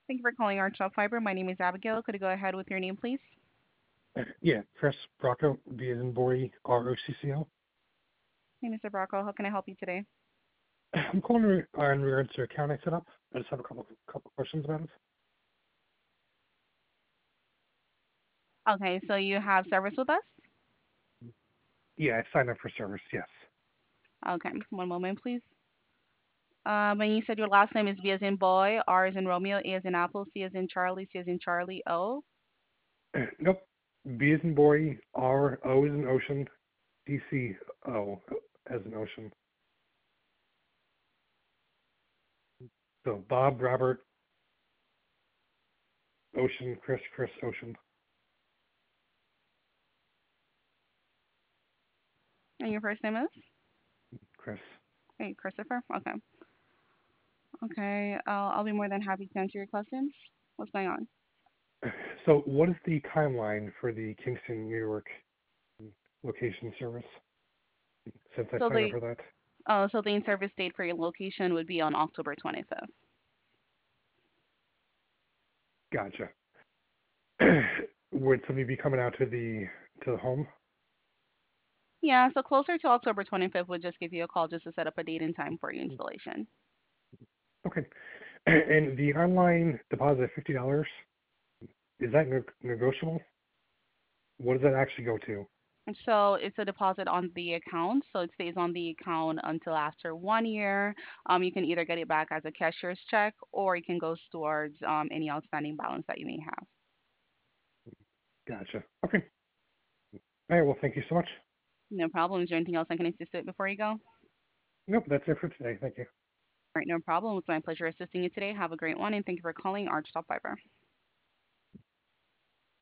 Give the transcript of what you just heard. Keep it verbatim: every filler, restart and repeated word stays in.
Thank you for calling Archop Fiber. My name is Abigail. Could you go ahead with your name, please? Uh, Yeah, Chris Brocco, B as in boy, R O C C O. Hey, mister Bracco, how can I help you today? I'm calling re- uh, in regards to account I set up. I just have a couple couple questions about it. Okay, so you have service with us? Yeah, I signed up for service, yes. Okay, one moment, please. Um, and you said your last name is B as in boy, R as in Romeo, A as in Apple, C as in Charlie, C as in Charlie, O. Nope. B as in boy, R, O as in ocean, D C O as in ocean. So Bob, Robert, Ocean, Chris, Chris, Ocean, And your first name is? Chris. Hey, Christopher. Okay. Okay, I'll, I'll be more than happy to answer your questions. What's going on? So what is the timeline for the Kingston, New York location service since I So signed up the for that? uh, so the in-service date for your location would be on October twenty-fifth. Gotcha. Would somebody be coming out to the to the home? Yeah, so closer to October twenty-fifth would just give you a call just to set up a date and time for your installation. Okay. And the online deposit of fifty dollars, is that ne- negotiable? What does that actually go to? So it's a deposit on the account, so it stays on the account until after one year. Um, you can either get it back as a cashier's check, or it can go towards um, any outstanding balance that you may have. Gotcha. Okay. All right. Well, thank you so much. No problem. Is there anything else I can assist with before you go? All Nope, that's it for today. Thank you. right, no problem. It's my pleasure assisting you today. Have a great one, and thank you for calling Arch Top Fiber.